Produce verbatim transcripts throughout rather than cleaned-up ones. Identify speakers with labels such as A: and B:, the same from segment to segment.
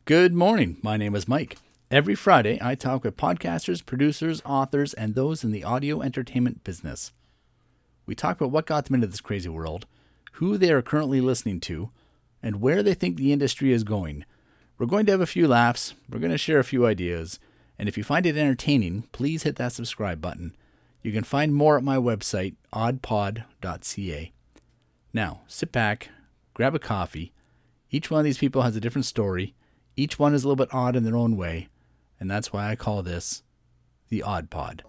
A: Good morning. My name is Mike. Every Friday, I talk with podcasters, producers, authors, and those in the audio entertainment business. We talk about what got them into this crazy world, who they are currently listening to, and where they think the industry is going. We're going to have a few laughs, we're going to share a few ideas, and if you find it entertaining, please hit that subscribe button. You can find more at my website, odd pod dot c a. Now, sit back, grab a coffee. Each one of these people has a different story. Each one is a little bit odd in their own way, and that's why I call this the Odd Pod.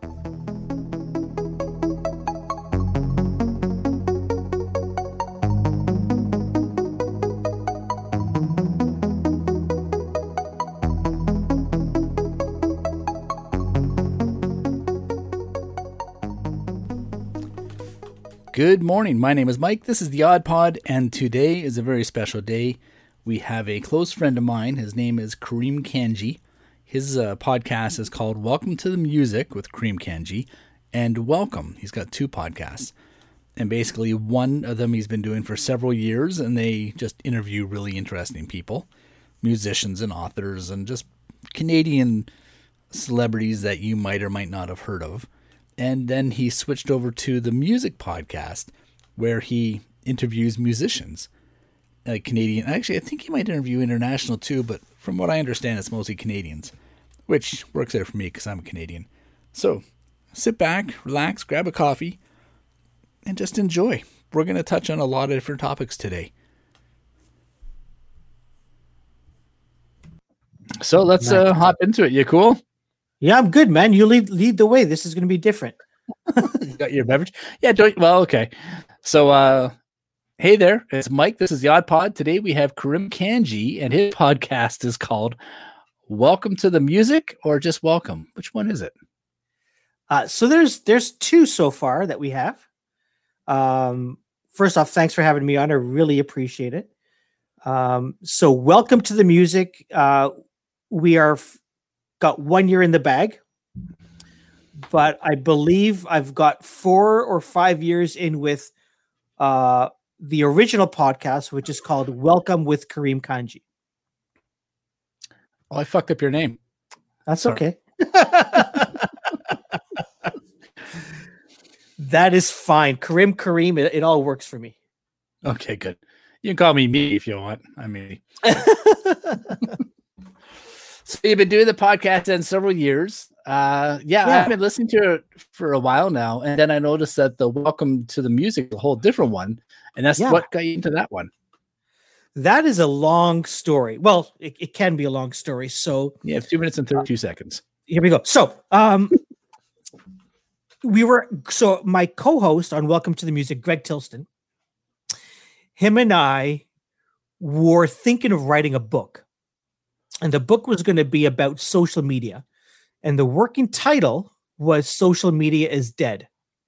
A: Good morning. My name is Mike. This is the Odd Pod, and today is a very special day. We have a close friend of mine. His name is Kareem Kanji. His uh, podcast is called Welcome to the Music with Kareem Kanji, and Welcome. He's got two podcasts, and basically one of them he's been doing for several years, and they just interview really interesting people, musicians and authors, and just Canadian celebrities that you might or might not have heard of. And then he switched over to the music podcast where he interviews musicians, like Canadian. Actually, I think he might interview international too, but from what I understand, it's mostly Canadians, which works out for me because I'm a Canadian. So sit back, relax, grab a coffee, and just enjoy. We're going to touch on a lot of different topics today. So let's uh, hop into it. You cool?
B: Yeah, I'm good, man. You lead lead the way. This is going to be different.
A: You got your beverage? Yeah, don't, well, okay. So, uh, hey there, it's Mike. This is the Odd Pod. Today we have Kareem Kanji, and his podcast is called Welcome to the Music, or just Welcome. Which one is it?
B: Uh, so there's there's two so far that we have. Um, first off, thanks for having me on. I really appreciate it. Um, so Welcome to the Music. Uh, we are... F- got one year in the bag, but I believe I've got four or five years in with uh, the original podcast, which is called Welcome with Kareem Kanji.
A: Oh, I fucked up your name.
B: That's Sorry. Okay. That is fine. Kareem, Kareem, it, it all works for me.
A: Okay, good. You can call me me if you want. I mean... So you've been doing the podcast in several years. Uh, yeah, yeah, I've been listening to it for a while now, and then I noticed that the Welcome to the Music is a whole different one, and that's yeah. what got you into that one.
B: That is a long story. Well, it, it can be a long story. So
A: yeah, two minutes and thirty-two uh, seconds.
B: Here we go. So um, we were so my co-host on Welcome to the Music, Greg Tilston, him and I were thinking of writing a book. And the book was going to be about social media. And the working title was Social Media is Dead.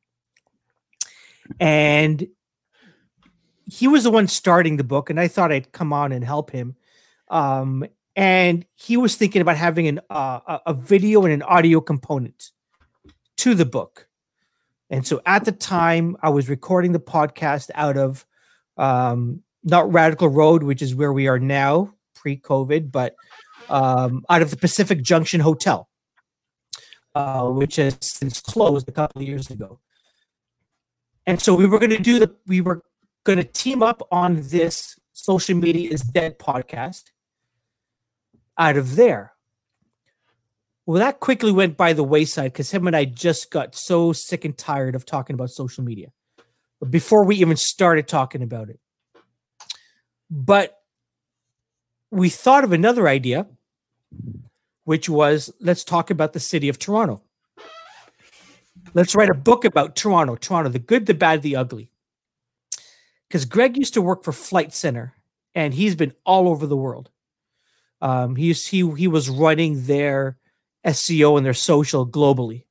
B: And he was the one starting the book, and I thought I'd come on and help him. Um, and he was thinking about having an, uh, a video and an audio component to the book. And so at the time, I was recording the podcast out of um, not Radical Road, which is where we are now, pre-COVID, but um, out of the Pacific Junction Hotel, uh, which has since closed a couple of years ago. And so we were going to do the, we were going to team up on this Social Media is Dead podcast out of there. Well, that quickly went by the wayside because him and I just got so sick and tired of talking about social media before we even started talking about it. But we thought of another idea, which was, let's talk about the city of Toronto. Let's write a book about Toronto, Toronto, the good, the bad, the ugly. Because Greg used to work for Flight Center, and he's been all over the world. Um, he, he, he was running their S E O and their social globally.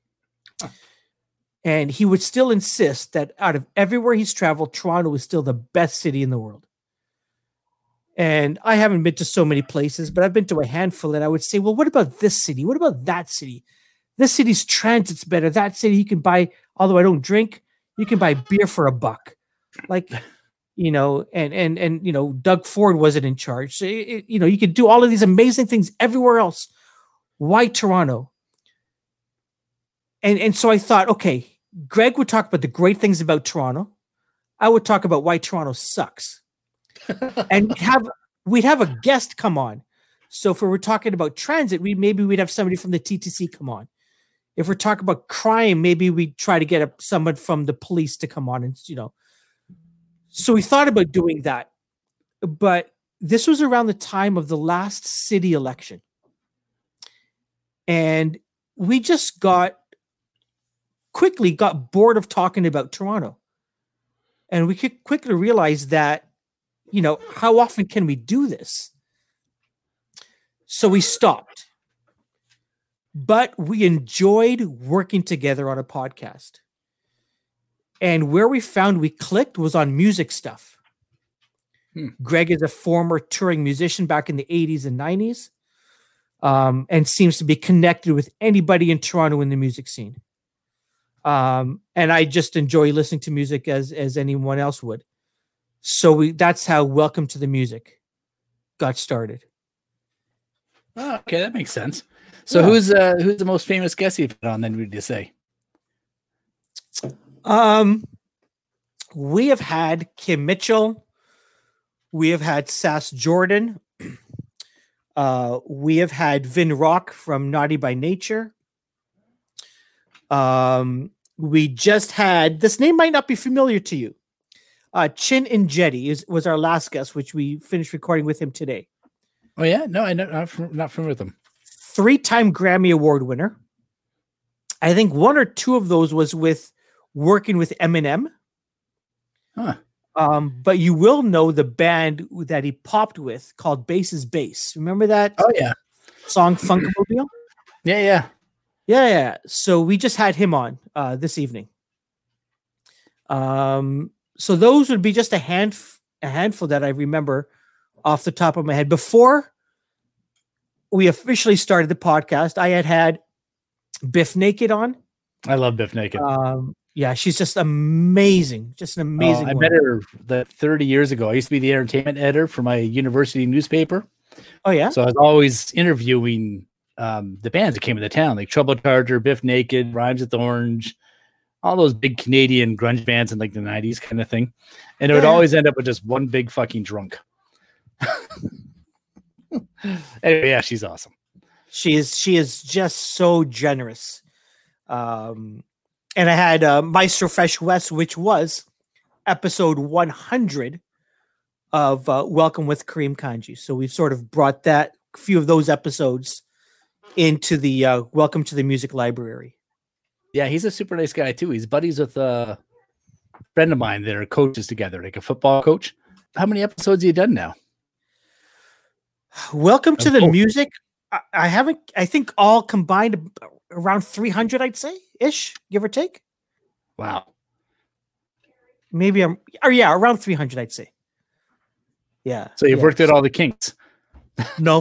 B: And he would still insist that out of everywhere he's traveled, Toronto is still the best city in the world. And I haven't been to so many places, but I've been to a handful. And I would say, well, what about this city? What about that city? This city's transit's better. That city you can buy, although I don't drink, you can buy beer for a buck. Like, you know, and and and you know, Doug Ford wasn't in charge. So it, it, you know, you could do all of these amazing things everywhere else. Why Toronto? And and so I thought, okay, Greg would talk about the great things about Toronto. I would talk about why Toronto sucks. And we'd have we'd have a guest come on. So if we were talking about transit, we maybe we'd have somebody from the T T C come on. If we're talking about crime, maybe we'd try to get a, someone from the police to come on, and you know. So we thought about doing that, but this was around the time of the last city election, and we just got quickly got bored of talking about Toronto, and we could quickly realize that, you know, how often can we do this? So we stopped, but we enjoyed working together on a podcast. And where we found we clicked was on music stuff. Hmm. Greg is a former touring musician back in the eighties and nineties, um, and seems to be connected with anybody in Toronto in the music scene. Um, and I just enjoy listening to music as as anyone else would. So we that's how Welcome to the Music got started.
A: Oh, okay, that makes sense. So
B: Yeah.
A: who's uh, who's the most famous guest you've had on then, would you say?
B: Um, we have had Kim Mitchell. We have had Sass Jordan. Uh, we have had Vin Rock from Naughty by Nature. Um, we just had, this name might not be familiar to you. Uh, Chin and Jetty is, was our last guest, which we finished recording with him today.
A: Oh yeah, no, I know, I'm not, not familiar with them.
B: Three-time Grammy Award winner. I think one or two of those was with working with Eminem.
A: Huh.
B: Um, but you will know the band that he popped with called Bass is Bass. Remember that?
A: Oh yeah,
B: song Funkmobile?
A: yeah, yeah,
B: yeah, yeah. So we just had him on uh, this evening. Um, so those would be just a hand a handful that I remember off the top of my head. Before we officially started the podcast, I had had Biff Naked on.
A: I love Biff Naked.
B: Um, yeah, she's just amazing. Just an amazing.
A: Oh, I
B: one.
A: met her that thirty years ago. I used to be the entertainment editor for my university newspaper.
B: Oh yeah.
A: So I was always interviewing um, the bands that came into town, like Trouble Charger, Biff Naked, Rhymes with Orange, all those big Canadian grunge bands in like the nineties kind of thing. And it would
B: Yeah.
A: always end up with just one big fucking drunk. Anyway, yeah, she's awesome.
B: She is she is just so generous. Um, and I had uh, Maestro Fresh West, which was episode one hundred of uh, Welcome with Kareem Kanji. So we've sort of brought that few of those episodes into the uh, Welcome to the Music Library.
A: Yeah, he's a super nice guy too. He's buddies with a friend of mine that are coaches together, like a football coach. How many episodes have you done now?
B: Welcome to
A: Of
B: the
A: course.
B: Music. I, I haven't, I think all combined around three hundred, I'd say, ish, give or take.
A: Wow.
B: Maybe I'm, or yeah, around three hundred, I'd say. Yeah.
A: So you've
B: yeah.
A: worked out all the kinks.
B: No.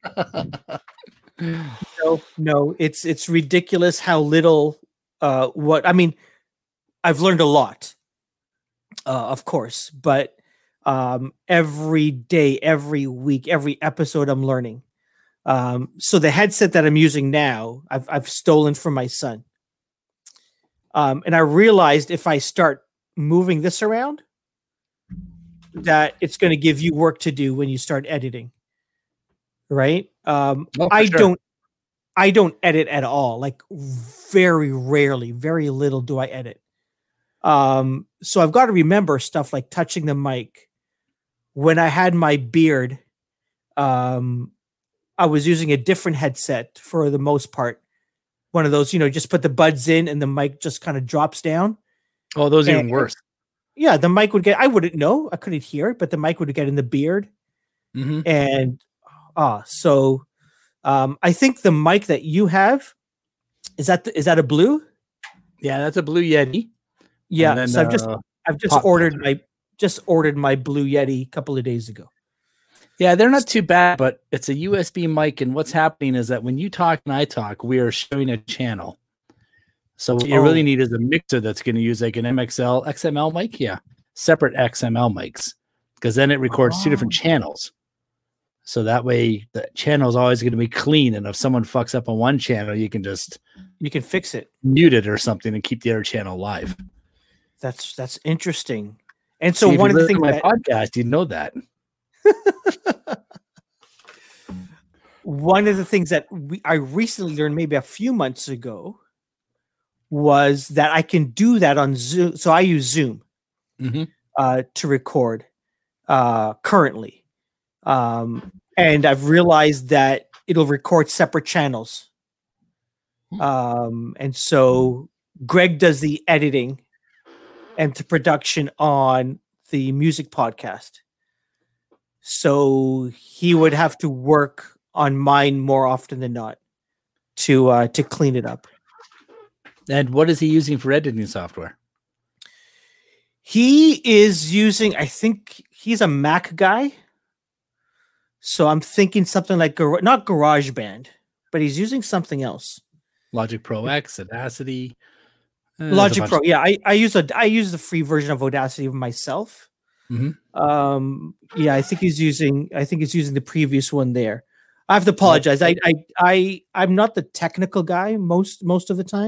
B: no, no. It's it's ridiculous how little uh what I mean, I've learned a lot, uh, of course, but um every day, every week, every episode I'm learning. Um, so the headset that I'm using now, I've I've stolen from my son. Um, and I realized if I start moving this around, that it's going to give you work to do when you start editing. Right? Um,
A: Oh, for
B: I
A: sure.
B: don't I don't edit at all. Like very rarely, very little do I edit. Um, so I've got to remember stuff like touching the mic. When I had my beard, um, I was using a different headset for the most part. One of those, you know, just put the buds in and the mic just kind of drops down.
A: Oh, those are even
B: And-
A: worse.
B: Yeah, the mic would get, I wouldn't know, I couldn't hear it, but the mic would get in the beard.
A: Mm-hmm.
B: And ah, so um, I think the mic that you have, is that the, is that a blue?
A: Yeah, that's a Blue Yeti.
B: Yeah,
A: And then,
B: so I've just
A: uh,
B: I've just
A: Pop
B: ordered
A: filter.
B: my just ordered my Blue Yeti a couple of days ago.
A: Yeah, they're not too bad, but it's a U S B mic, and what's happening is that when you talk and I talk, we are showing a channel. So what you
B: Oh.
A: really need is a mixer that's going to use like an M X L, X M L mic. Yeah, separate X M L mics, because then it records
B: Oh.
A: two different channels. So that way the channel is always going to be clean. And if someone fucks up on one channel, you can just
B: You can fix it.
A: mute it or something and keep the other channel live.
B: That's that's interesting. And so
A: See, if
B: one
A: you
B: of the
A: listen
B: things
A: to my
B: that,
A: podcast, you know that.
B: one of the things that we, I recently learned maybe a few months ago was that I can do that on Zoom. So I use Zoom
A: Mhm.
B: uh, to record uh, currently. Um, and I've realized that it'll record separate channels. Um, and so Greg does the editing and the production on the music podcast. So he would have to work on mine more often than not to uh, to clean it up.
A: And what is he using for editing software?
B: He is using, I think he's a Mac guy. So I'm thinking something like Gar- not GarageBand, but he's using something else.
A: Logic Pro X, Audacity. Uh, there's a
B: Logic
A: bunch
B: Pro.
A: of-
B: Yeah, I, I use a I use the free version of Audacity myself.
A: Mhm.
B: Um, yeah, I think he's using I think he's using the previous one there. I have to apologize. I I I I'm not the technical guy most most of the time.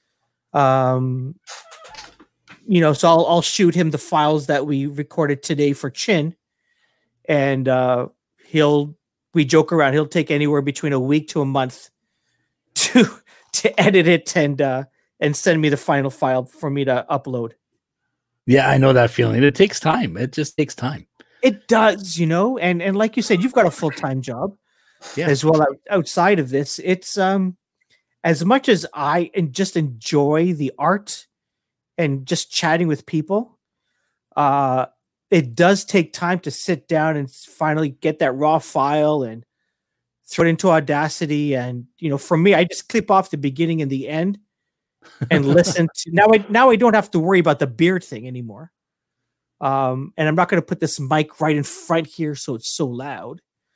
B: Um, you know, so I'll I'll shoot him the files that we recorded today for Chin, and uh, he'll we joke around. He'll take anywhere between a week to a month to to edit it and uh, and send me the final file for me to upload.
A: Yeah, I know that feeling. It takes time. It just takes time.
B: It does, you know, and and like you said, you've got a full time job
A: Yeah.
B: as well out, outside of this. It's um as much as I and just enjoy the art and just chatting with people, uh, it does take time to sit down and finally get that raw file and throw it into Audacity. And you know, for me, I just clip off the beginning and the end and listen to now. I now I don't have to worry about the beard thing anymore. Um, and I'm not going to put this mic right in front here so it's so loud.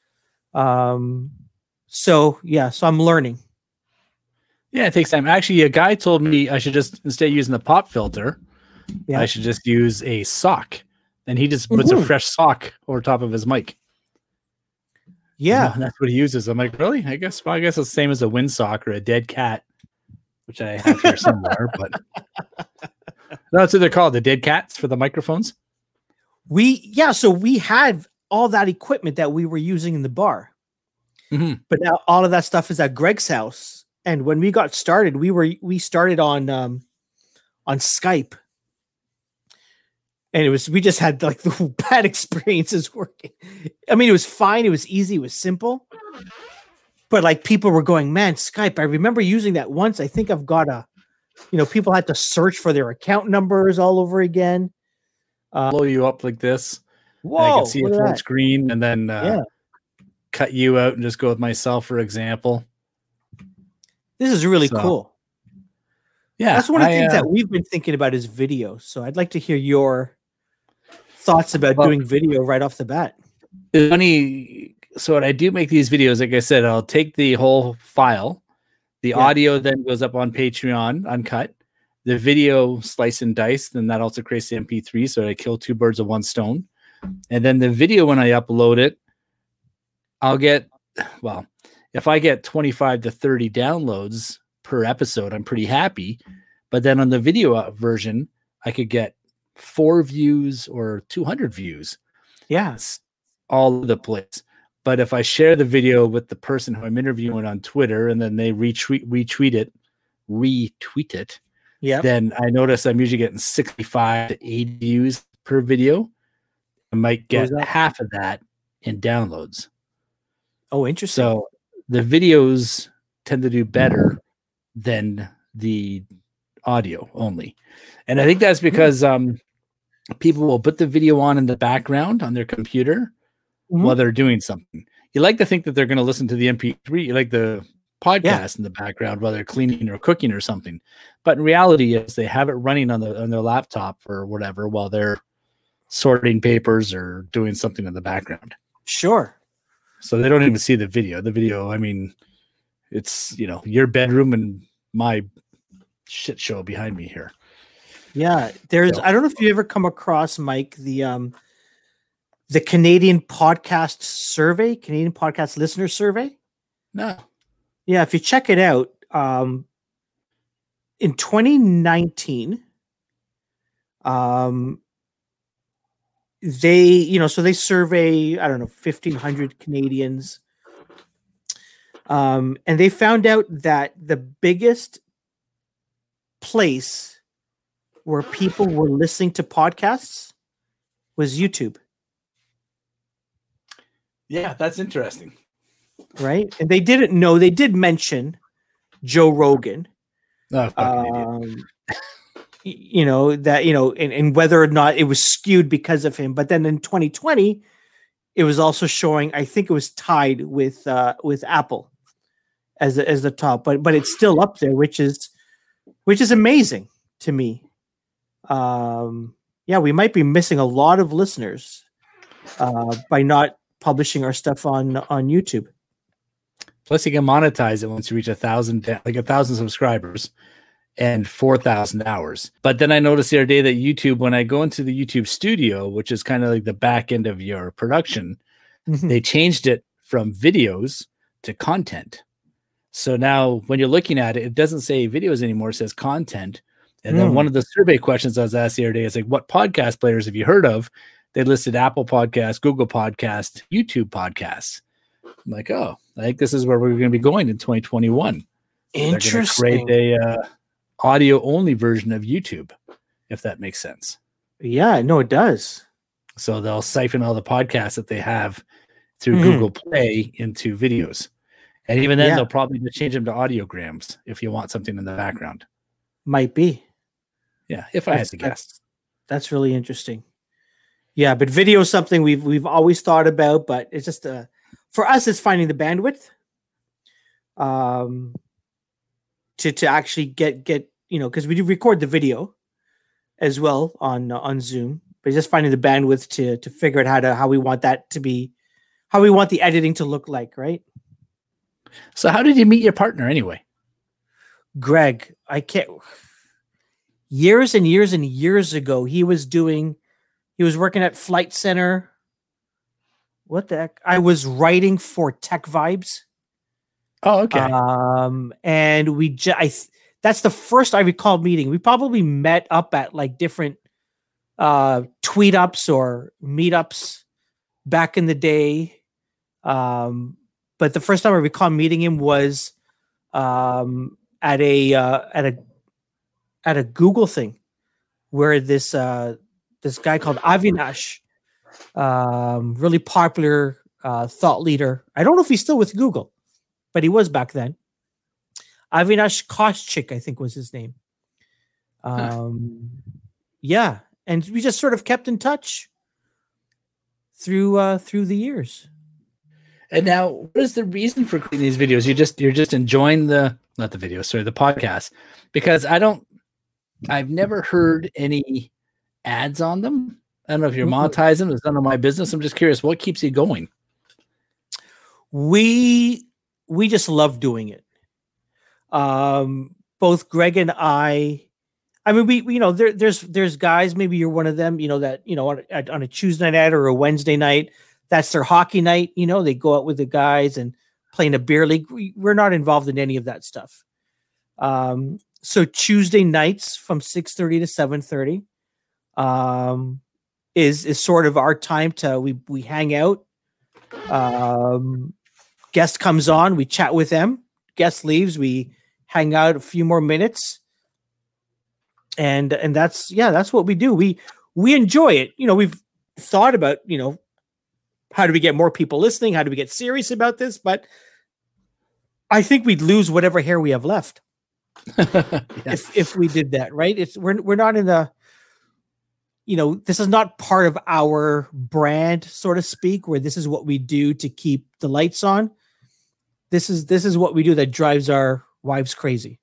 B: Um, so yeah, so I'm learning.
A: Yeah, it takes time. Actually, a guy told me I should just, instead of using the pop filter,
B: Yeah.
A: I should just use a sock. And he just puts
B: Mhm.
A: a fresh sock over top of his mic. You
B: Yeah.
A: know, and that's what he uses. I'm like, really? I guess well, I guess it's the same as a windsock or a dead cat, which I have here somewhere. But that's what they're called, the dead cats for the microphones.
B: We yeah, so we had all that equipment that we were using in the bar.
A: Mhm.
B: But now all of that stuff is at Greg's house. And when we got started, we were we started on um on Skype. And it was we just had like the bad experiences working. I mean, it was fine, it was easy, it was simple. But like people were going, man, Skype. I remember using that once. I think I've got a, you know, people had to search for their account numbers all over again.
A: Blow you up like this.
B: Whoa,
A: and I can see
B: look
A: a
B: at
A: full
B: that.
A: screen and then uh,
B: Yeah.
A: cut you out and just go with myself, for example.
B: This is really
A: So,
B: cool.
A: Yeah.
B: That's one of the
A: I,
B: things
A: uh,
B: that we've been thinking about is video. So I'd like to hear your thoughts about
A: Well-
B: doing video right off the bat.
A: It's funny. So when I do make these videos, like I said, I'll take the whole file. The
B: Yeah.
A: audio then goes up on Patreon, uncut. The video slice and dice, then that also creates the M P three. So I kill two birds with one stone. And then the video, when I upload it, I'll get, well, if I get twenty-five to thirty downloads per episode, I'm pretty happy. But then on the video version, I could get four views or two hundred views.
B: Yeah.
A: It's all over the place. But if I share the video with the person who I'm interviewing on Twitter and then they retweet retweet it, retweet it,
B: Yeah.
A: then I notice I'm usually getting sixty-five to eighty views per video. I might get
B: Goes up.
A: half of that in downloads.
B: Oh, interesting.
A: So the videos tend to do better than the audio only. And I think that's because um, people will put the video on in the background on their computer
B: Mhm.
A: while they're doing something. You like to think that they're going to listen to the M P three, you like the podcast in the background while they're cleaning or cooking or something. But in reality, is they have it running on the on their laptop or whatever while they're sorting papers or doing something in the background.
B: Sure.
A: So they don't even see the video. The video, I mean, it's, you know, your bedroom and my shit show behind me here.
B: Yeah, there's.
A: So,
B: I don't know if you ever come across, Mike, the um, the Canadian podcast survey, Canadian podcast listener survey.
A: no.
B: Yeah, if you check it out, um, in twenty nineteen, um, they, you know, so they survey, I don't know, fifteen hundred Canadians, um, and they found out that the biggest place where people were listening to podcasts was YouTube.
A: Yeah, that's interesting.
B: Right? And they didn't know, they did mention Joe Rogan.
A: Oh, fucking
B: Um,
A: idiot.
B: you know, that, you know, and, and whether or not it was skewed because of him. But then in twenty twenty, it was also showing, I think it was tied with uh with Apple as the, as the top, but but it's still up there, which is which is amazing to me. Um yeah, we might be missing a lot of listeners uh by not publishing our stuff on on YouTube.
A: Plus, you can monetize it once you reach a thousand, like a thousand subscribers and four thousand hours. But then I noticed the other day that YouTube, when I go into the YouTube studio, which is kind of like the back end of your production,
B: Mhm.
A: they changed it from videos to content. So now when you're looking at it, it doesn't say videos anymore, it says content. And then
B: Mm.
A: one of the survey questions I was asked the other day is like, what podcast players have you heard of? They listed Apple Podcasts, Google Podcasts, YouTube Podcasts. I'm like, oh, I think this is where we're going to be going in twenty twenty-one.
B: Interesting.
A: Create a uh, audio only version of YouTube, if that makes sense.
B: Yeah, no, it does.
A: So they'll siphon all the podcasts that they have through
B: Mhm.
A: Google Play into videos. And even then,
B: Yeah.
A: they'll probably just change them to audiograms if you want something in the background.
B: Might be.
A: Yeah, if I had
B: That's,
A: to guess.
B: that's, that's really interesting. Yeah, but video is something we've we've always thought about, but it's just uh for us, it's finding the bandwidth um to to actually get get you know, because we do record the video as well on uh, on Zoom, but just finding the bandwidth to to figure out how to how we want that to be, how we want the editing to look like, right?
A: So how did you meet your partner anyway?
B: Greg, I can't. Years and years and years ago, he was doing, he was working at Flight Center. What the heck? I was writing for Tech Vibes.
A: Oh, okay.
B: Um, and we, ju- I, th- that's the first I recall meeting. We probably met up at like different uh, tweet ups or meetups back in the day. Um, but the first time I recall meeting him was um, at a uh, at a at a Google thing where this uh, this guy called Avinash, um, really popular uh, thought leader. I don't know if he's still with Google, but he was back then. Avinash Koschik, I think was his name. Um, huh. Yeah, and we just sort of kept in touch through uh, through the years.
A: And now, what is the reason for creating these videos? You just you're just enjoying the not the video, sorry, the podcast, because I don't, I've never heard any ads on them. I don't know if you're monetizing them. It's none of my business. I'm just curious, what keeps you going?
B: We we just love doing it. Um, both Greg and I. I mean, we, we you know there, there's there's guys. Maybe you're one of them. You know that you know on a, on a Tuesday night or a Wednesday night, that's their hockey night. You know, they go out with the guys and play in a beer league. We, we're not involved in any of that stuff. Um, so Tuesday nights from six thirty to seven thirty um, is is sort of our time to we we hang out. Um, guest comes on, we chat with them. Guest leaves, we hang out a few more minutes. And and that's yeah, that's what we do. We we enjoy it. You know, we've thought about, you know, how do we get more people listening? How do we get serious about this? But I think we'd lose whatever hair we have left
A: yeah.
B: if if we did that, right? It's we're we're not in the, you know, this is not part of our brand, so to speak, where this is what we do to keep the lights on. This is this is what we do that drives our wives crazy.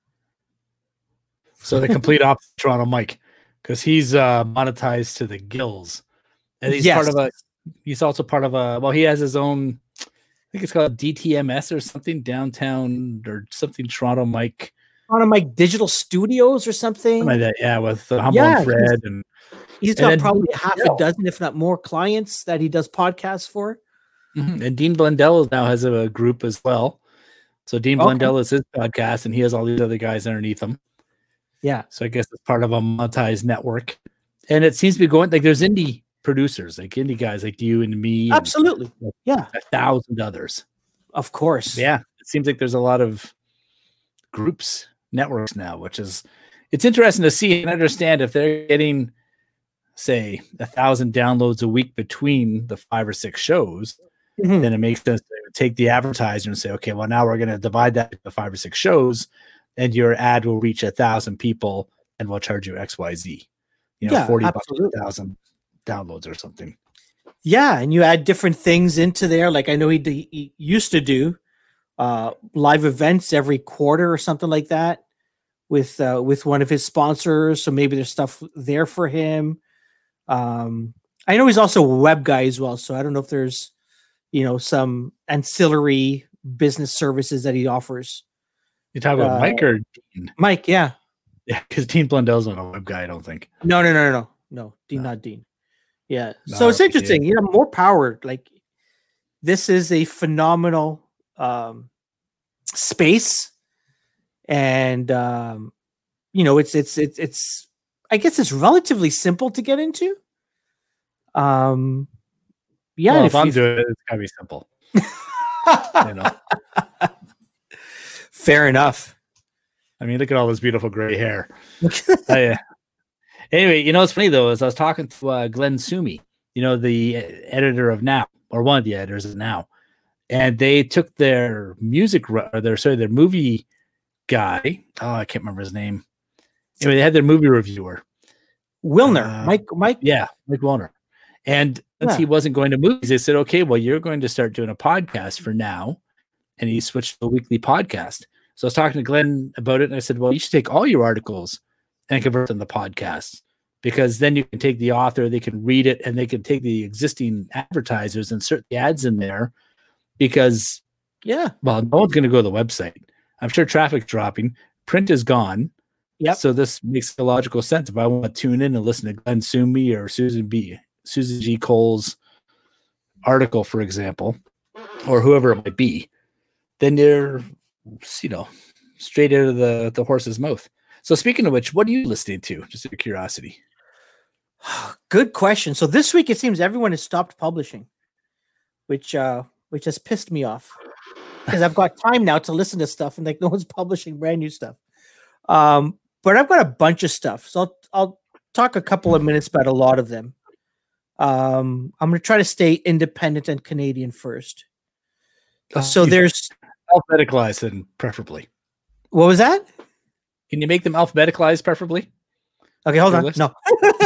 A: So the complete opposite of Toronto Mike, because he's uh, monetized to the gills, and he's
B: Yes.
A: part of a. He's also part of a. Well, he has his own. I think it's called D T M S or something, downtown or something. Toronto Mike
B: on like Digital Studios or something.
A: Something like that, yeah, with uh, Humble
B: Yeah,
A: and Fred, and
B: he's
A: and
B: got
A: then
B: probably
A: Dean
B: half a
A: Blundell.
B: dozen, if not more, clients that he does podcasts for.
A: Mhm. And Dean Blundell now has a group as well. So Dean
B: Okay.
A: Blundell is his podcast, and he has all these other guys underneath him.
B: Yeah.
A: So I guess it's part of a monetized network. And it seems to be going like there's indie producers, like indie guys like you and me, and
B: Absolutely. Yeah.
A: a thousand others.
B: Of course.
A: Yeah, it seems like there's a lot of groups, networks now, which is it's interesting to see and understand if they're getting, say, a thousand downloads a week between the five or six shows.
B: Mhm.
A: Then it makes sense to take the advertiser and say, okay, well, now we're going to divide that into five or six shows, and your ad will reach a thousand people, and we'll charge you X, Y, Z. You know,
B: Yeah,
A: forty bucks
B: absolutely.
A: a thousand downloads or something.
B: Yeah, and you add different things into there. Like I know he, d- he used to do uh, live events every quarter or something like that with uh, with one of his sponsors. So maybe there's stuff there for him. Um, I know he's also a web guy as well. So I don't know if there's you know some ancillary business services that he offers.
A: You talk about
B: Uh,
A: Mike or Dean?
B: Mike, yeah,
A: Yeah, because Dean Blundell's not a web guy, I don't think.
B: no, no, no, no, no, no, Dean,
A: No.
B: not Dean. Yeah,
A: No,
B: so it's
A: okay.
B: interesting. You know, more power. Like this is a phenomenal um, space, and um, you know, it's it's it's it's. I guess it's relatively simple to get into. Um, yeah,
A: Well,
B: and
A: if, I'm
B: if-
A: doing it, it's gotta be simple. You know,
B: fair enough.
A: I mean, look at all this beautiful gray hair. I, uh, anyway, you know what's funny though is I was talking to uh, Glenn Sumi, you know, the editor of Now, or one of the editors of Now, and they took their music ru- or their sorry their movie guy. Oh, I can't remember his name. Anyway, they had their movie reviewer.
B: Wilner,
A: Uh,
B: Mike, Mike.
A: Yeah, Mike Wilner. And since
B: Yeah.
A: he wasn't going to movies, they said, okay, well, you're going to start doing a podcast for Now. And he switched to a weekly podcast. So I was talking to Glenn about it, and I said, well, you should take all your articles and convert them to podcasts, because then you can take the author, they can read it, and they can take the existing advertisers and insert the ads in there, because,
B: Yeah,
A: well, no one's going to go to the website. I'm sure traffic's dropping. Print is gone.
B: Yep.
A: So this makes a logical sense. If I want to tune in and listen to Glenn Sumi or Susan B. Susan G. Cole's article, for example, or whoever it might be, then they're, you know, straight out of the, the horse's mouth. So speaking of which, what are you listening to? Just out of curiosity.
B: good question. So this week it seems everyone has stopped publishing, which uh which has pissed me off because I've got time now to listen to stuff and like no one's publishing brand new stuff. Um, but I've got a bunch of stuff, so I'll I'll talk a couple of minutes about a lot of them. Um, I'm gonna try to stay independent and Canadian first. So
A: You
B: there's
A: alphabeticalized then preferably.
B: what was that?
A: Can you make them alphabeticalized preferably?
B: Okay, hold
A: Your
B: on.
A: list?
B: No.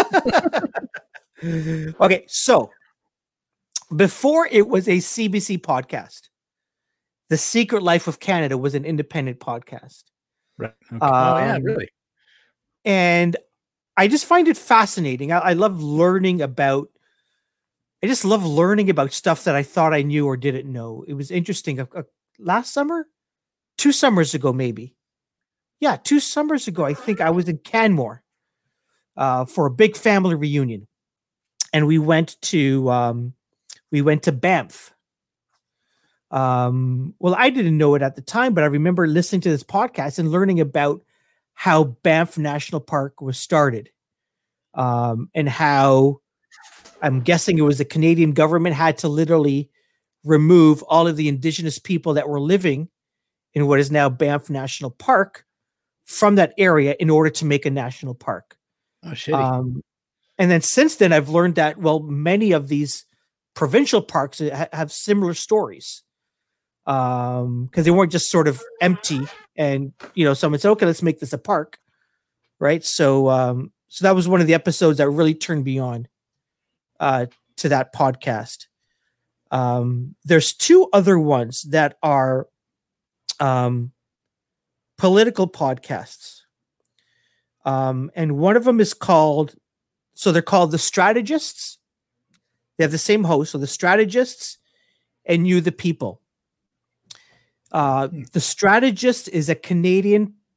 B: Okay, so before it was a C B C podcast, The Secret Life of Canada was an independent podcast.
A: Right. Okay. oh yeah,
B: Um,
A: really.
B: And I just find it fascinating. I, I love learning about I just love learning about stuff that I thought I knew or didn't know. It was interesting. Uh, uh, last summer, two summers ago, maybe. Yeah, two summers ago, I think I was in Canmore uh, for a big family reunion, and we went to um, we went to Banff. Um, well, I didn't know it at the time, but I remember listening to this podcast and learning about how Banff National Park was started, um, and how I'm guessing it was the Canadian government had to literally remove all of the indigenous people that were living in what is now Banff National Park from that area in order to make a national park.
A: Oh shitty.
B: Um, and then since then, I've learned that, well, many of these provincial parks ha- have similar stories. Um, because they weren't just sort of empty and, you know, someone said, okay, let's make this a park. Right. So, um, so that was one of the episodes that really turned me on uh, to that podcast. Um, there's two other ones that are um, political podcasts. Um, and one of them is called, so they're called The Strategists. They have the same host, so The Strategists and You the People. Uh, the Strategist is a Canadian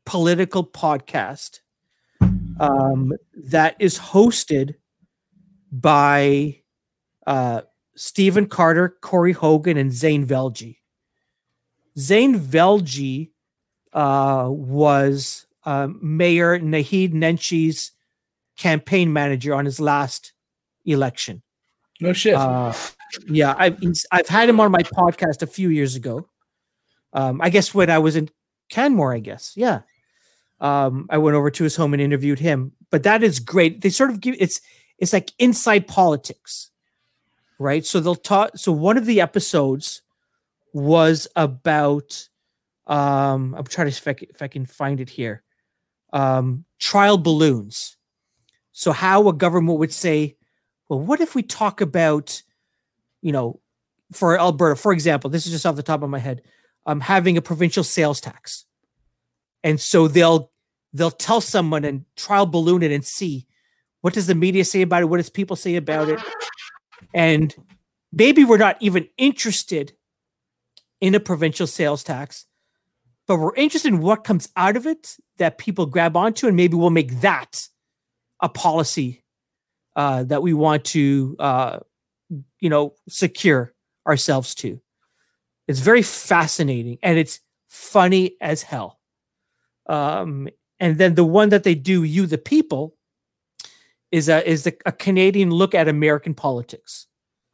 B: political podcast um, that is hosted by uh, Stephen Carter, Corey Hogan, and Zane Velji. Zane Velji uh, was uh, Mayor Naheed Nenshi's campaign manager on his last election.
A: No shit.
B: Uh, yeah, I've I've had him on my podcast a few years ago. Um, I guess when I was in Canmore, I guess. Yeah. Um, I went over to his home and interviewed him. But that is great. They sort of give it's it's like inside politics, right? So they'll talk. So one of the episodes was about um, I'm trying to see if I can, if I can find it here. Um, trial balloons. So how a government would say, well, what if we talk about, you know, for Alberta, for example, this is just off the top of my head, um, having a provincial sales tax. And so they'll they'll tell someone and trial balloon it and see, what does the media say about it? What does people say about it? And maybe we're not even interested in a provincial sales tax, but we're interested in what comes out of it that people grab onto, and maybe we'll make that a policy uh, that we want to, uh, you know, secure ourselves to. It's very fascinating, and it's funny as hell. Um, and then the one that they do, You the People, is a is a, a Canadian look at American politics.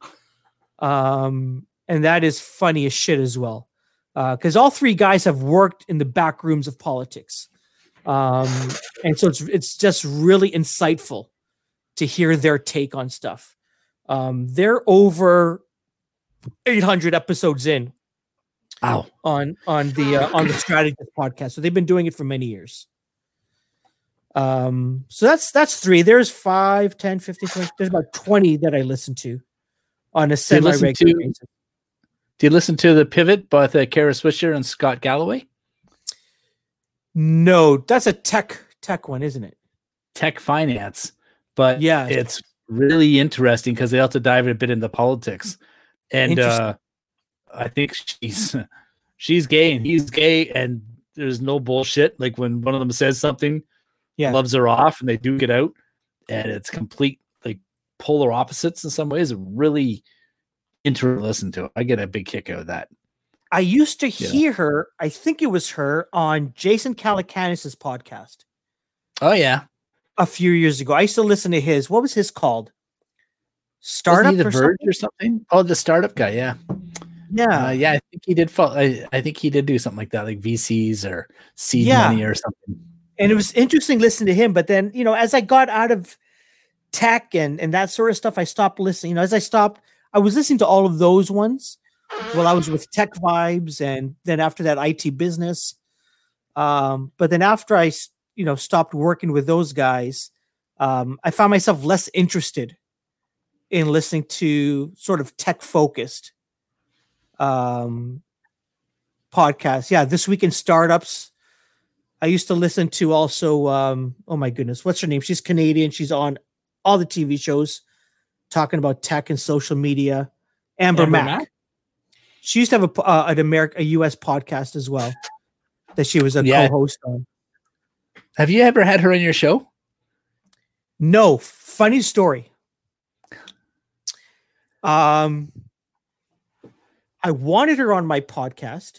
B: Um, and that is funny as shit as well, because uh, all three guys have worked in the back rooms of politics, um, and so it's it's just really insightful to hear their take on stuff. Um, they're over eight hundred episodes in.
A: Wow.
B: on on the uh, on the Strategist podcast, so they've been doing it for many years. Um, so that's that's three. There's five, ten, fifteen, twenty. There's about twenty that I listen to on a semi-regular basis.
A: Do you listen to The Pivot by uh, Kara Swisher and Scott Galloway?
B: No, that's a tech tech one, isn't it?
A: Tech finance, but
B: yeah,
A: it's really interesting because they also dive a bit into politics, and uh, I think she's she's gay and he's gay, and there's no bullshit. Like when one of them says something,
B: yeah,
A: loves her off, and they duke it out, and it's complete like polar opposites in some ways. It really interesting to listen to. I get a big kick out of that.
B: I used to
A: yeah.
B: hear her. I think it was her on Jason Calacanis' podcast.
A: Oh yeah,
B: a few years ago. I used to listen to his. What was his called? Startup
A: Wasn't he the
B: or
A: Verge
B: something?
A: or something? Oh, the startup guy. Yeah.
B: Yeah,
A: uh, yeah. I think he did. Fall, I, I think he did do something like that, like V Cs or seed
B: yeah.
A: money or something.
B: And it was interesting listening to him. But then, you know, as I got out of tech and and that sort of stuff, I stopped listening. You know, as I stopped, I was listening to all of those ones while I was with Tech Vibes, and then after that, I T Business. Um, but then after I, you know, stopped working with those guys, um, I found myself less interested in listening to sort of tech focused um, podcasts. Yeah, This Week in Startups. I used to listen to also, um, oh my goodness, what's her name? She's Canadian. She's on all the T V shows talking about tech and social media. Amber, Amber Mack. Mack. She used to have a, uh, an American, a U S podcast as well that she was a yeah. co-host on.
A: Have you ever had her on your show?
B: No. Funny story. Um, I wanted her on my podcast,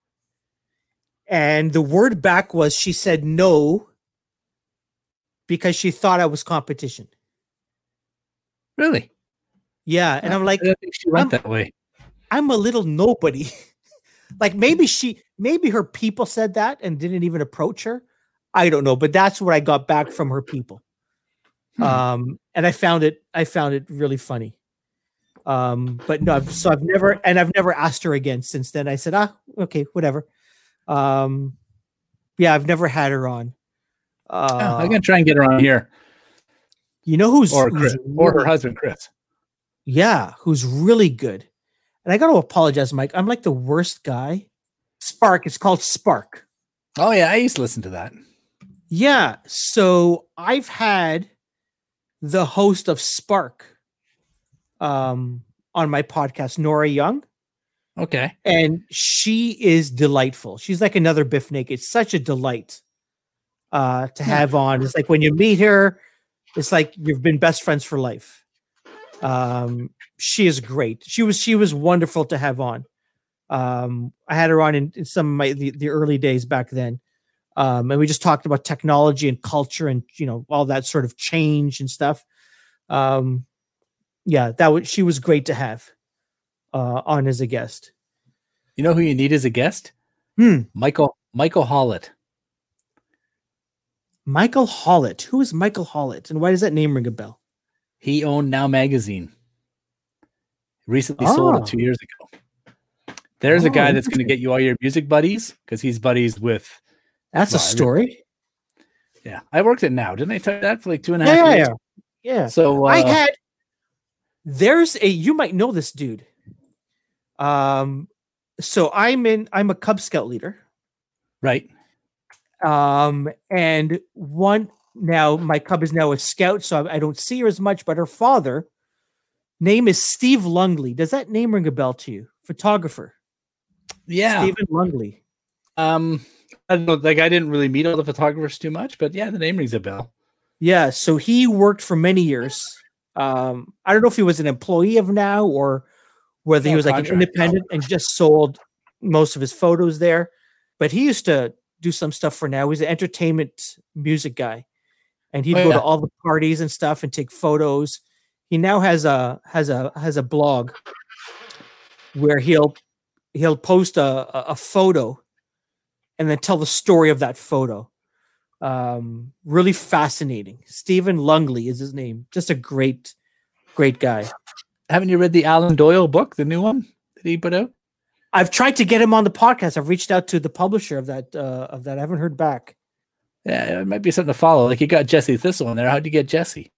B: and the word back was she said no because she thought I was competition.
A: Really?
B: Yeah, and I'm like,
A: I don't think she went
B: I'm,
A: that way.
B: I'm a little nobody. Like maybe she, maybe her people said that and didn't even approach her. I don't know, but that's what I got back from her people. Hmm. Um, and I found it, I found it really funny. Um, but no, I've, so I've never, and I've never asked her again since then. I said, ah, okay, whatever. Um, yeah, I've never had her on. Uh,
A: oh, I'm gonna try and get her on here.
B: You know who's
A: or Chris,
B: who's
A: or her husband Chris.
B: Yeah, who's really good. And I got to apologize, Mike. I'm like the worst guy. Spark. It's called Spark.
A: Oh yeah, I used to listen to that.
B: Yeah. So I've had the host of Spark um, on my podcast, Nora Young.
A: Okay.
B: And she is delightful. She's like another Biff Naked. Such a delight. uh, to have on. It's like when you meet her, it's like you've been best friends for life. Um, she is great. She was she was wonderful to have on. Um, I had her on in, in some of my the, the early days back then. Um, and we just talked about technology and culture and, you know, all that sort of change and stuff. Um, yeah, that was, she was great to have, uh, on as a guest.
A: You know who you need as a guest?
B: Hmm.
A: Michael, Michael Hollett.
B: Michael Hollett. Who is Michael Hollett? And why does that name ring a bell?
A: He owned Now Magazine. Recently
B: Oh.
A: sold it two years ago. There's
B: Oh,
A: a guy that's going to
B: interesting.
A: get you all your music buddies because he's buddies with.
B: That's
A: well,
B: a story.
A: Yeah, I worked at Now. Didn't I tell you that for like two and a
B: Yeah,
A: half
B: yeah,
A: years?
B: yeah. Yeah.
A: So uh,
B: I had, there's a, you might know this dude. Um, so I'm in, I'm a Cub Scout leader.
A: right.
B: Um, and one, now my Cub is now a scout, so I, I don't see her as much, but her father, name is Steve Lungley. Does that name ring a bell to you? Photographer.
A: Yeah.
B: Stephen Lungley.
A: Um, I don't know. Like I didn't really meet all the photographers too much, but yeah, the name rings a bell.
B: Yeah, so he worked for many years. Um, I don't know if he was an employee of Now or whether he
A: No,
B: was like an
A: contract.
B: independent and just sold most of his photos there. But he used to do some stuff for Now. He's an entertainment music guy, and he'd
A: Oh,
B: go
A: yeah.
B: to all the parties and stuff and take photos. He now has a has a has a blog where he'll he'll post a a, a photo and then tell the story of that photo. Um, really fascinating. Stephen Lungley is his name. Just a great, great guy.
A: Haven't you read the Alan Doyle book, the new one that he put out?
B: I've tried to get him on the podcast. I've reached out to the publisher of that. Uh, of that, I haven't heard back.
A: Yeah, it might be something to follow. Like you got Jesse Thistle in there. How'd you get Jesse?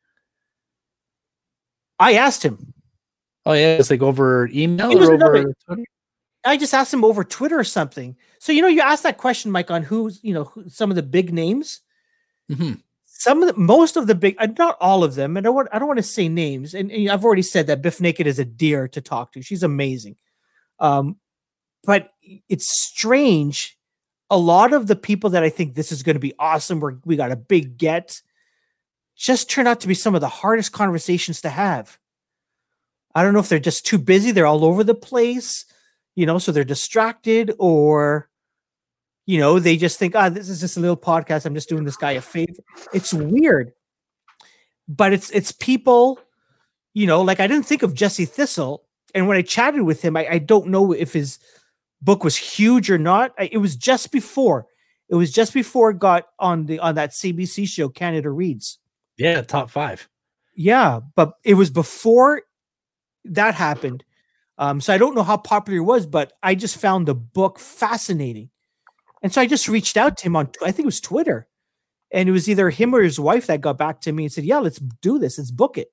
B: I asked him.
A: Oh yeah, it's like over email
B: It was
A: or over
B: another-
A: Twitter?
B: I just asked him over Twitter or something. So you know, you asked that question, Mike, on who's you know who, some of the big names.
A: Mm-hmm.
B: Some of the, most of the big, uh, not all of them, and I don't want, I don't want to say names. And, and I've already said that Biff Naked is a dear to talk to. She's amazing. Um, but it's strange. A lot of the people that I think this is going to be awesome, we're, we got a big get, just turn out to be some of the hardest conversations to have. I don't know if they're just too busy. They're all over the place, you know, so they're distracted, or, you know, they just think, ah, this is just a little podcast. I'm just doing this guy a favor. It's weird, but it's, it's people, you know, like I didn't think of Jesse Thistle. And when I chatted with him, I, I don't know if his book was huge or not. I, it was just before, it was just before it got on the, on that C B C show, Canada Reads.
A: Yeah, top five.
B: Yeah. But it was before that happened. Um, so I don't know how popular it was, but I just found the book fascinating. And so I just reached out to him on, I think it was Twitter, and it was either him or his wife that got back to me and said, yeah, let's do this. Let's book it.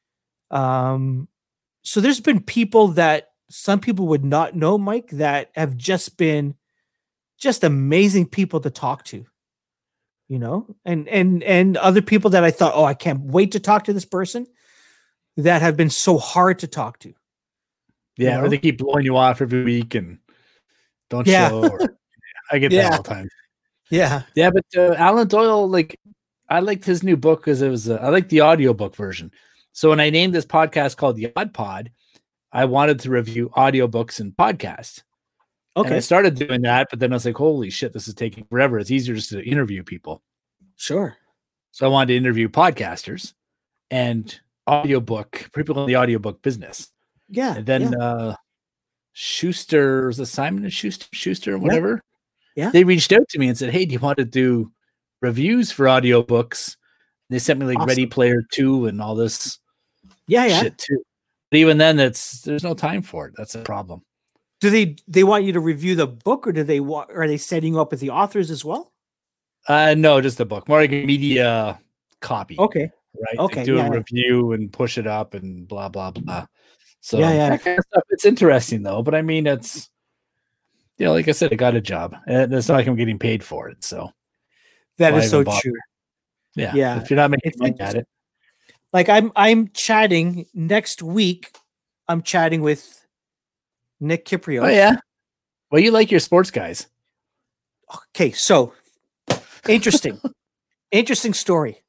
B: Um, so there's been people that some people would not know, Mike, that have just been just amazing people to talk to, you know, and, and, and other people that I thought, oh, I can't wait to talk to this person, that have been so hard to talk to.
A: Yeah,
B: You
A: or
B: know?
A: they keep blowing you off every week and don't
B: Yeah.
A: show. Or, I get
B: Yeah.
A: that all the time.
B: Yeah.
A: Yeah, but uh, Alan Doyle, like, I liked his new book because it was, uh, I liked the audiobook version. So when I named this podcast called The Odd Pod, I wanted to review audiobooks and podcasts. And I
B: Okay.
A: started doing that, but then I was like, holy shit, this is taking forever. It's easier just to interview people.
B: Sure.
A: So I wanted to interview podcasters and audiobook, people in the audiobook business.
B: Yeah.
A: And then
B: yeah.
A: uh Schuster, was it Simon and Schuster, Schuster, whatever?
B: Yeah.
A: They reached out to me and said, hey, do you want to do reviews for audiobooks? They sent me like
B: Awesome.
A: Ready Player Two and all this
B: yeah. Yeah.
A: shit too. But even then, it's there's no time for it. That's a problem.
B: Do they they want you to review the book, or do they want, are they setting you up with the authors as well?
A: Uh no, just the book. More like a media copy.
B: Okay.
A: Right.
B: Okay,
A: Like do
B: yeah,
A: a
B: yeah.
A: review and push it up and blah blah blah. So
B: Yeah, yeah.
A: that kind of stuff. It's interesting though, but I mean it's you know, like I said, I got a job. And it's not like I'm getting paid for it. So
B: That
A: why
B: is so
A: even bother?
B: true.
A: yeah.
B: Yeah.
A: If you're not making
B: It's
A: money at
B: interesting.
A: it.
B: Like I'm I'm chatting next week. I'm chatting with Nick Kiprios.
A: Oh yeah. Well, you like your sports guys.
B: Okay, so Interesting. Interesting story.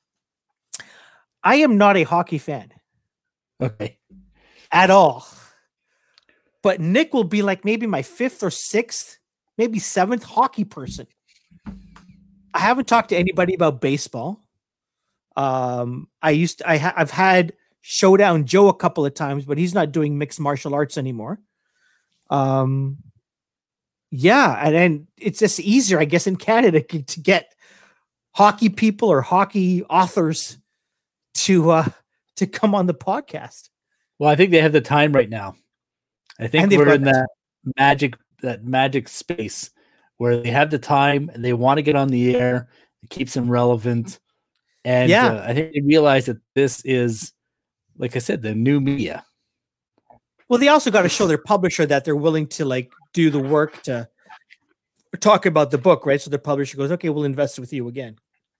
B: I am not a hockey fan.
A: Okay.
B: At all. But Nick will be like maybe my fifth or sixth, maybe seventh hockey person. I haven't talked to anybody about baseball. Um, I used to, I ha- I've had Showdown Joe a couple of times, but he's not doing mixed martial arts anymore. Um, yeah, and then it's just easier, I guess, in Canada to get hockey people or hockey authors to uh, to come on the podcast.
A: Well, I think they have the time right now. I think we're in that magic that magic space where they have the time and they want to get on the air. It keeps them relevant. And
B: yeah.
A: uh, I think they realize that this is, like I said, the new media.
B: Well, they also got to show their publisher that they're willing to like do the work to talk about the book, right? So the publisher goes, okay, we'll invest with you again.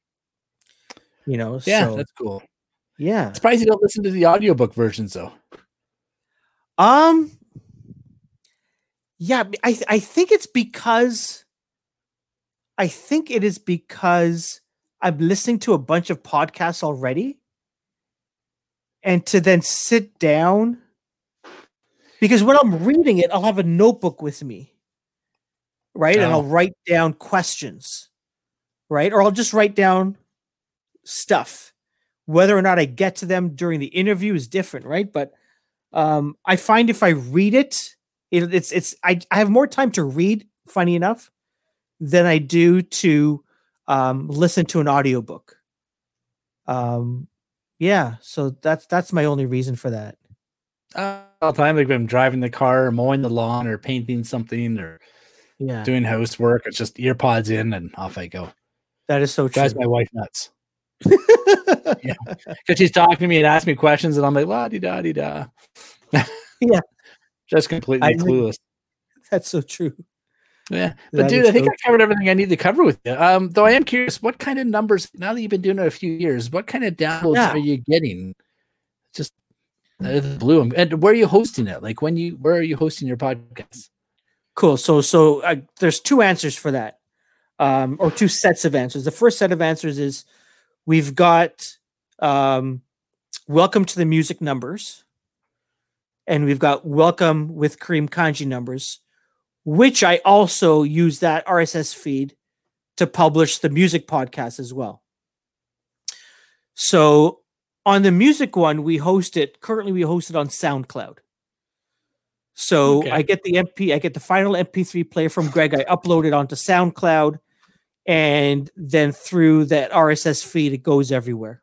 B: You know,
A: yeah,
B: so,
A: that's cool.
B: Yeah.
A: I'm surprised you don't listen to the audiobook versions though.
B: Um, yeah, I, I think it's because, I think it is because I'm listening to a bunch of podcasts already. And to then sit down, because when I'm reading it, I'll have a notebook with me, right? Oh. And I'll write down questions, right? Or I'll just write down stuff. Whether or not I get to them during the interview is different, right? But um, I find if I read it, it it's it's I, I have more time to read, funny enough, than I do to um, listen to an audiobook. Um, yeah, so that's that's my only reason for that.
A: Uh, all the time, like when I'm driving the car, or mowing the lawn, or painting something, or
B: yeah,
A: doing housework, it's just ear pods in and off I go.
B: That is so true.
A: Drives my wife nuts. Yeah, because she's talking to me and asking me questions, and I'm like, la di da di da.
B: Yeah,
A: just completely I clueless.
B: Mean, that's so true.
A: Yeah, but that dude, I think so I covered everything I need to cover with you. Um, though I am curious, what kind of numbers? Now that you've been doing it a few years, what kind of downloads yeah. are you getting? Just uh, blue. And where are you hosting it? Like when you, where are you hosting your podcast?
B: Cool. So, so uh, there's two answers for that, um, or two sets of answers. The first set of answers is we've got um, Welcome to the Music numbers, and we've got Welcome with Kareem Kanji numbers, which I also use that R S S feed to publish the music podcast as well. So on the music one, we host it. Currently, we host it on SoundCloud. So okay. I get the M P, I get the final M P three player from Greg. I upload it onto SoundCloud, and then through that R S S feed, it goes everywhere.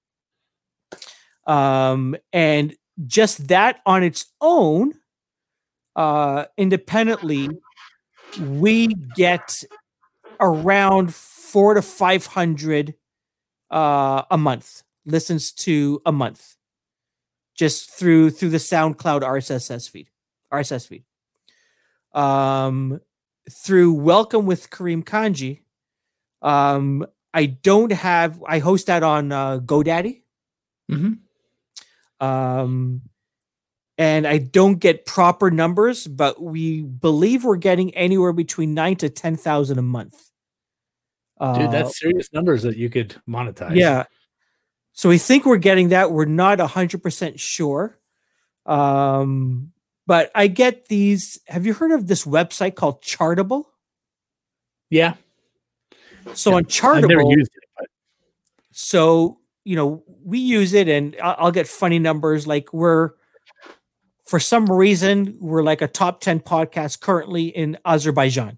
B: Um, and just that on its own, uh, independently, we get around four to five hundred uh, a month listens to a month, just through through the SoundCloud R S S feed. R S S feed. Um, through Welcome with Kareem Kanji, um, I don't have. I host that on uh, GoDaddy.
A: Mm-hmm.
B: Um, and I don't get proper numbers, but we believe we're getting anywhere between nine to ten thousand a month.
A: Dude, that's uh, serious numbers that you could monetize.
B: Yeah. So we think we're getting that. We're not a hundred percent sure. Um, but I get these. Have you heard of this website called Chartable?
A: Yeah.
B: So
A: yeah.
B: on Chartable,
A: I've never used it, but.
B: So, you know, we use it and I'll, I'll get funny numbers. Like we're, for some reason, we're like a top ten podcast currently in Azerbaijan.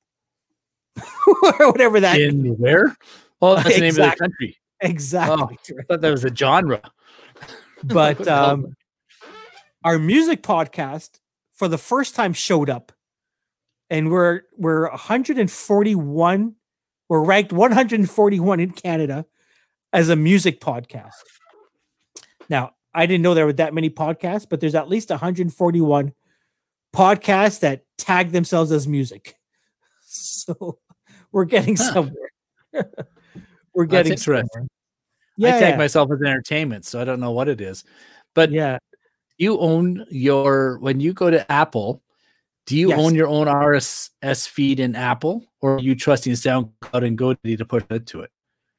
B: Or whatever that
A: in means. Where? Oh, that's the exactly. name of the country.
B: Exactly.
A: Oh, I thought that was a genre.
B: But um, our music podcast for the first time showed up, and we're we're one hundred forty-one. We're ranked one hundred forty-one in Canada as a music podcast. Now, I didn't know there were that many podcasts, but there's at least one hundred forty-one podcasts that tag themselves as music. So we're getting huh. somewhere. We're getting
A: That's interesting.
B: Somewhere.
A: Yeah, I tag yeah. myself as entertainment, so I don't know what it is. But
B: yeah,
A: you own your, when you go to Apple, Do you
B: Yes.
A: own your own R S S feed in Apple, or are you trusting SoundCloud and GoDaddy to put it to it?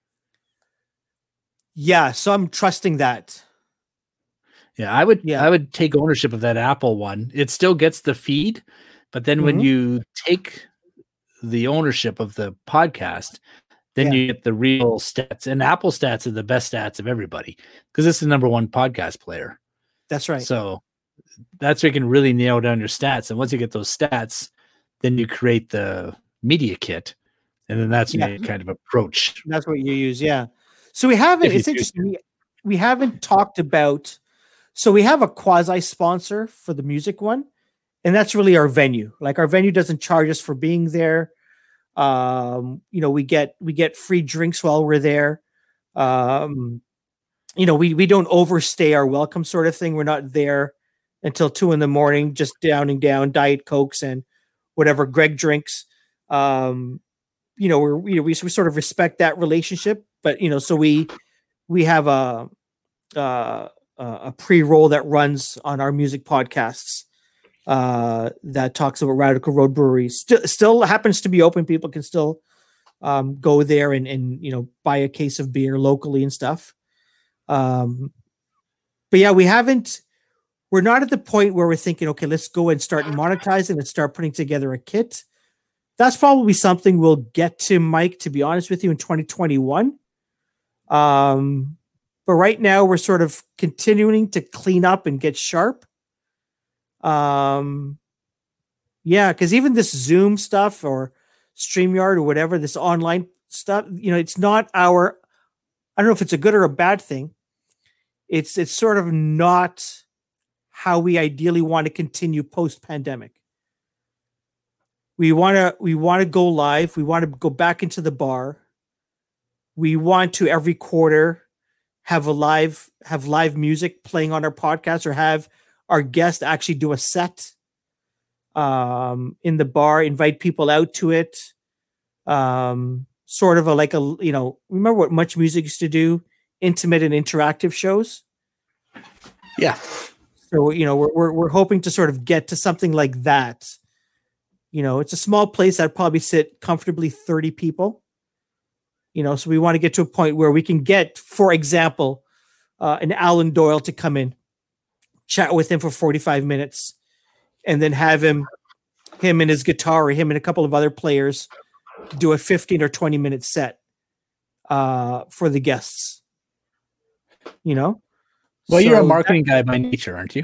B: Yeah, so I'm trusting that.
A: Yeah, I would
B: Yeah.
A: I would take ownership of that Apple one. It still gets the feed, but then when
B: Mhm.
A: you take the ownership of the podcast, then
B: Yeah.
A: you get the real stats. And Apple stats are the best stats of everybody because it's the number one podcast player.
B: That's right.
A: So that's where you can really nail down your stats. And once you get those stats, then you create the media kit. And then that's
B: Yeah.
A: when you kind of approach.
B: That's what you use, yeah. So we haven't,
A: If you
B: it's
A: choose
B: interesting. We, we haven't talked about, so we have a quasi sponsor for the music one, and that's really our venue. Like our venue doesn't charge us for being there. Um, you know, we get we get free drinks while we're there. Um, you know, we we don't overstay our welcome sort of thing. We're not there until two in the morning, just downing down Diet Cokes and whatever Greg drinks. Um, you know, we're, you know, we, we sort of respect that relationship, but, you know, so we, we have a, uh, a pre-roll that runs on our music podcasts, uh, that talks about Radical Road Brewery. Still, still happens to be open. People can still, um, go there and, and, you know, buy a case of beer locally and stuff. Um, but yeah, we haven't, we're not at the point where we're thinking, okay, let's go and start monetizing and start putting together a kit. That's probably something we'll get to, Mike, to be honest with you, in twenty twenty-one. Um, but right now we're sort of continuing to clean up and get sharp. Um, yeah, because even this Zoom stuff or StreamYard or whatever, this online stuff, you know, it's not our, I don't know if it's a good or a bad thing. It's it's sort of not how we ideally want to continue post-pandemic. We want to we want to go live. We want to go back into the bar. We want to every quarter have a live have live music playing on our podcast, or have our guest actually do a set um, in the bar, invite people out to it. Um, sort of a like a you know, remember what Much Music used to do? Intimate and interactive shows.
A: Yeah.
B: So you know, we're we're we're hoping to sort of get to something like that. You know, it's a small place that probably sit comfortably thirty people. You know, so we want to get to a point where we can get, for example, uh, an Alan Doyle to come in, chat with him for forty-five minutes, and then have him, him and his guitar, or him and a couple of other players do a fifteen or twenty minute set uh, for the guests. You know?
A: Well, you're a
B: So
A: marketing guy by nature, aren't you?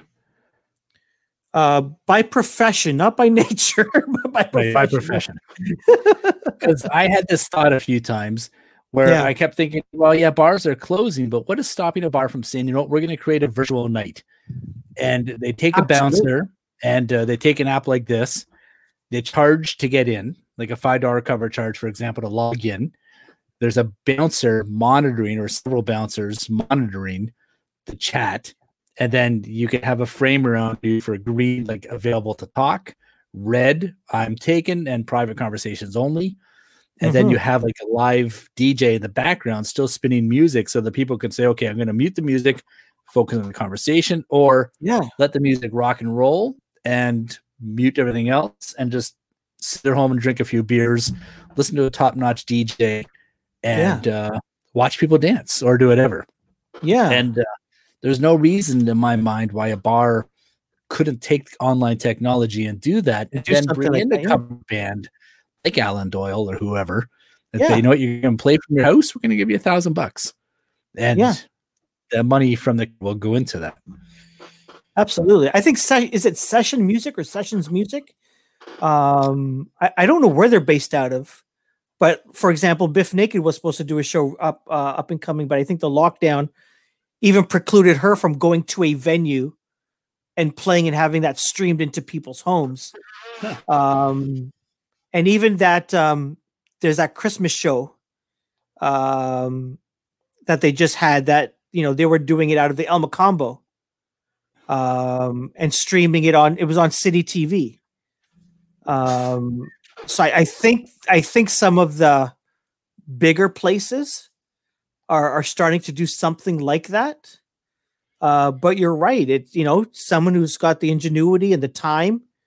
B: Uh, by profession, not by nature, but by profession.
A: By profession. Because I had this thought a few times where
B: Yeah.
A: I kept thinking, well, yeah, bars are closing, but what is stopping a bar from saying, you know what, we're going to create a virtual night? And they take a
B: Absolutely.
A: bouncer and uh, they take an app like this. They charge to get in, like a five dollar cover charge, for example, to log in. There's a bouncer monitoring, or several bouncers monitoring the chat. And then you can have a frame around you for green, like available to talk, red, I'm taken, and private conversations only. And
B: Mhm.
A: then you have like a live D J in the background still spinning music so that people can say, okay, I'm going to mute the music, focus on the conversation, or
B: Yeah.
A: let the music rock and roll and mute everything else and just sit at home and drink a few beers, listen to a top-notch D J, and uh, watch people dance or do whatever.
B: Yeah.
A: And uh, there's no reason in my mind why a bar couldn't take online technology and do that, and
B: do
A: then
B: something
A: bring
B: like
A: in
B: that,
A: a
B: yeah.
A: cover band like Alan Doyle or whoever, and
B: Yeah.
A: say, you know what, you're going to play from your house. We're going to give you a thousand bucks, and
B: Yeah.
A: the money from the will go into that.
B: Absolutely. I think se- is it Session Music or Sessions Music? Um, I, I don't know where they're based out of, but for example, Biff Naked was supposed to do a show up uh, up and coming, but I think the lockdown even precluded her from going to a venue and playing and having that streamed into people's homes. Um, and even that um, there's that Christmas show um, that they just had that, you know, they were doing it out of the El Macombo um, and streaming it on, it was on City T V. Um, so I, I think, I think some of the bigger places are, are starting to do something like that. Uh, but you're right. It's, you know, someone who's got the ingenuity and the time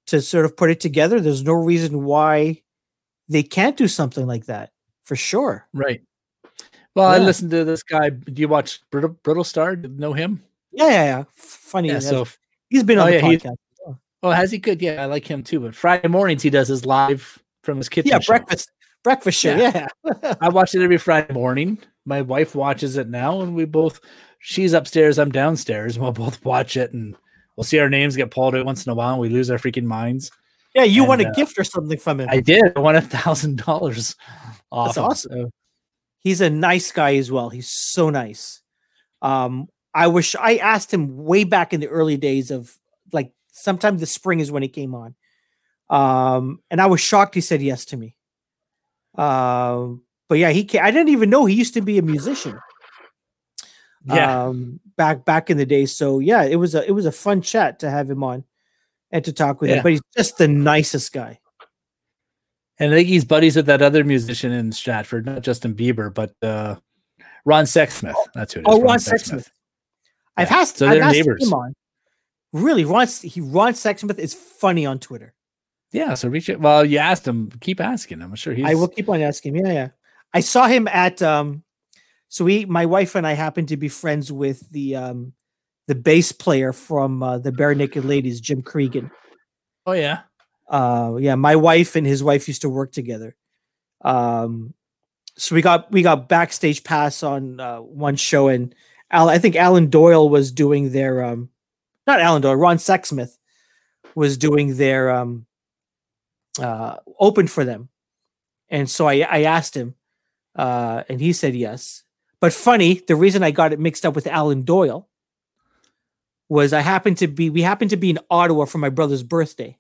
B: to sort of put it together. There's no reason why they can't do something like that, for sure.
A: Right. Well, I
B: Yeah.
A: listened to this guy. Do you watch Brittle, Brittle Star? Do you know him?
B: Yeah, yeah, yeah. Funny.
A: Yeah.
B: that's-
A: So,
B: he's been on
A: oh,
B: the
A: yeah, he-
B: podcast. Oh.
A: oh, has he? Good. Yeah, I like him too. But Friday mornings he does his live from his kitchen.
B: Yeah,
A: show.
B: breakfast breakfast show.
A: Yeah.
B: Yeah.
A: I watch it every Friday morning. My wife watches it now, and we both. She's upstairs. I'm downstairs. We'll both watch it, and we'll see our names get pulled out once in a while, and we lose our freaking minds.
B: Yeah, you
A: And,
B: won a
A: uh,
B: gift or something from him.
A: I did. I won a thousand dollars.
B: That's awesome. He's a nice guy as well. He's so nice. Um, I wish I asked him way back in the early days of like sometime the spring is when he came on. Um, and I was shocked he said yes to me. Um, but yeah, he ca- I didn't even know he used to be a musician.
A: Yeah.
B: Um, back back in the day. So yeah, it was a it was a fun chat to have him on and to talk with
A: Yeah.
B: him. But he's just the nicest guy.
A: And I think he's buddies with that other musician in Stratford, not Justin Bieber, but uh, Ron Sexsmith. That's who it is.
B: Oh, Ron Sexsmith. I've
A: Yeah.
B: asked,
A: So
B: I've
A: they're
B: asked
A: neighbors.
B: him on. Really, Ron he Ron Sexsmith is funny on Twitter.
A: Yeah. So reach it. Well, you asked him. Keep asking. I'm sure he's.
B: I will keep on asking him. Yeah, yeah. I saw him at um so we my wife and I happened to be friends with the um the bass player from uh, the Bare Naked Ladies, Jim Cregan.
A: Oh yeah.
B: Uh yeah, my wife and his wife used to work together. Um so we got we got backstage pass on uh, one show, and Al, I think Alan Doyle was doing their um not Alan Doyle, Ron Sexsmith was doing their um uh open for them. And so I I asked him uh and he said yes. But funny, the reason I got it mixed up with Alan Doyle was I happened to be we happened to be in Ottawa for my brother's birthday.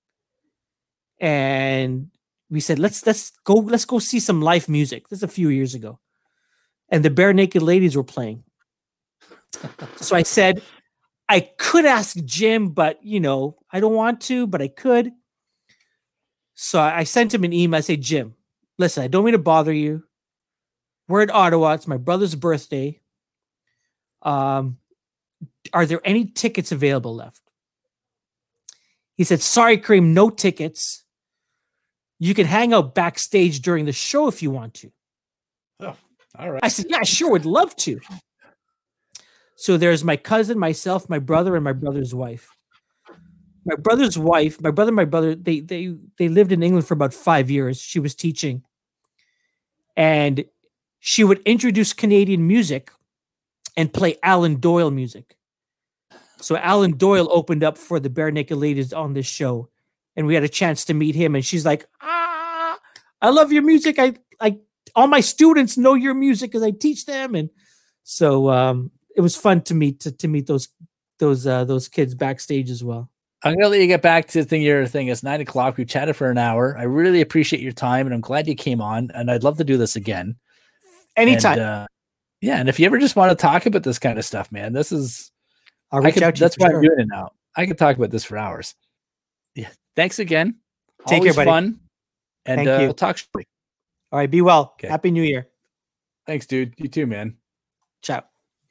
B: And we said, let's let's go, let's go see some live music. This is a few years ago. And the Bare Naked Ladies were playing. So I said, I could ask Jim, but you know, I don't want to, but I could. So I sent him an email. I say, Jim, listen, I don't mean to bother you. We're in Ottawa. It's my brother's birthday. Um, are there any tickets available left? He said, sorry, Kareem, no tickets. You can hang out backstage during the show if you want to.
A: Oh, all right.
B: I said, yeah, I sure would love to. So there's my cousin, myself, my brother, and my brother's wife. My brother's wife, my brother, and my brother, they they they lived in England for about five years. She was teaching. And she would introduce Canadian music and play Alan Doyle music. So Alan Doyle opened up for the Bare Naked Ladies on this show, and we had a chance to meet him. And she's like, "Ah, I love your music. I, I, all my students know your music because I teach them." And so um, it was fun to meet to, to meet those those uh, those kids backstage as well.
A: I'm gonna let you get back to the thing. Your thing. It's nine o'clock. We chatted for an hour. I really appreciate your time, and I'm glad you came on. And I'd love to do this again
B: Anytime.
A: And, uh, yeah, and if you ever just want to talk about this kind of stuff, man, this is.
B: I'll
A: I
B: reach
A: could,
B: out to you.
A: that's
B: for
A: why
B: sure.
A: I'm doing it now. I could talk about this for hours. Yeah. Thanks again.
B: Take
A: Always
B: care, buddy.
A: fun. And
B: Thank
A: uh,
B: you.
A: we'll talk shortly.
B: All right, be well.
A: Okay.
B: Happy New Year.
A: Thanks, dude. You too, man.
B: Ciao.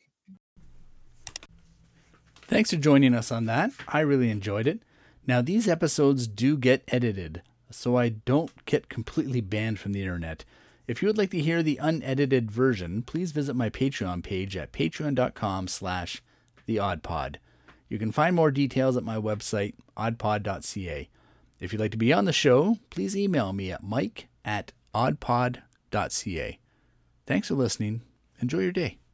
A: Thanks for joining us on that. I really enjoyed it. Now, these episodes do get edited, so I don't get completely banned from the internet. If you would like to hear the unedited version, please visit my Patreon page at patreon.com slash theoddpod. You can find more details at my website, oddpod dot c a. If you'd like to be on the show, please email me at mike at oddpod dot c a. Thanks for listening. Enjoy your day.